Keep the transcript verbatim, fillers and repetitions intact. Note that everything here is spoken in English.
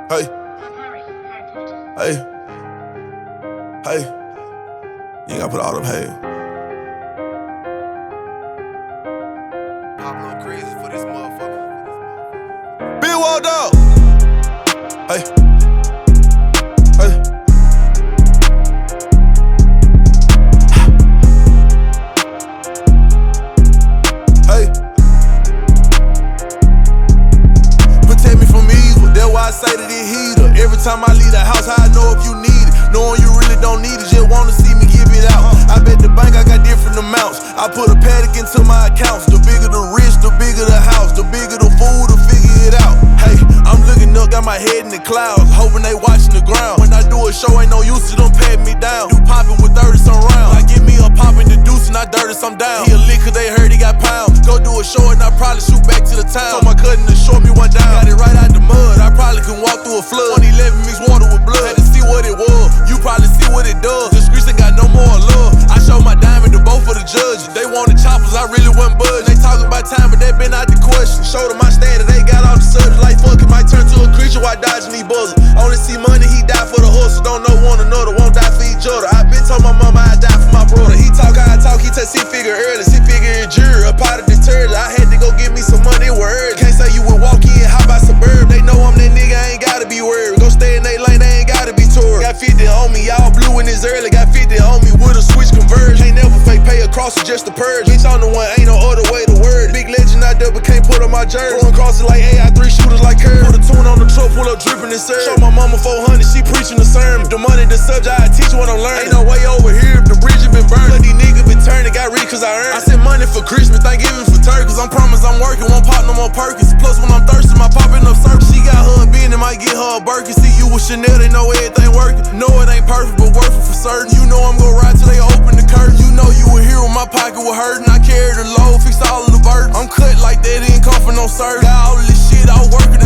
Hey, hey, hey. You ain't gotta put all them hey. Pablo crazy for this motherfucker. Big Wall Dog. Hey, hey. Hey. Protect me from evil. That's why I say that it heater. Every time I leave the house, how I know if you need it. Knowing you really don't need it, just wanna see me give it out. I bet the bank I got different amounts. I put a paddock into my accounts. The bigger the rich, the bigger the house. The bigger the food, to figure it out. Hey, I'm looking up, got my head in the clouds, hoping they watching the ground. When I do a show, ain't no use to them patting me down. You popping with thirty some rounds. I give me a popping the deuce and I dirty some down. He a lick cause they heard he got pounds. Go do a show and I probably shoot back to the town. Told my cousin to show me one down. Got it right out the mud. I probably can walk through a flood. twenty eleven mixed water with blood. Had to see what it was. You probably see what it does. The streets ain't got no more love. I showed my diamond to both of the judges. They wanted choppers, I really wasn't budging. They talking about time, but they been out the question. Showed them my standard, they got off the subject. Like fuck it, might turn to a creature while dodging these buzzers. Only see money, he die for the hustle. Don't know one another, won't die for each other. I been told my mama I die for my brother. He talk how I talk, he take six figure early. Six figure in jury, a pot of detergent. I had to go get me some money, it was early. Can't say you would walk in, how about suburb? They know I'm that nigga, I ain't gotta be worried. Go stay in they lane, they ain't gotta be toured. Got fifty on me, y'all blue in this early. Got fifty on me with a switch converge. Can't never fake pay across it just a purge. Bitch on the one, ain't no other way to word. Big legend out there, but can't put on my jersey. Throwing crosses like A I three shooters like Curry. Put a tune on the truck, pull up dripping and serve. Show my mama four hundred, she preaching the sermon. The money, the subject, I teach what I'm learning. Ain't no way over here if the bridge has been burned. But these niggas been turning, got rich cause I earned. I sent money for Christmas, Thanksgiving for turkeys. I'm promised I'm working, won't pop no more Perkins. Plus when I'm thirsty, my popping up circles. She got her a bean and might get her a Birkin. See you with Chanel, they know everything working. Know it ain't perfect, but worth it for certain. You know I'm gon' ride till they open the curtain. You know you a hero, my pocket was hurting. I carried the load, fixed all of the burdens. I'm cut like that, it ain't come for no service. Got all of this shit, I was working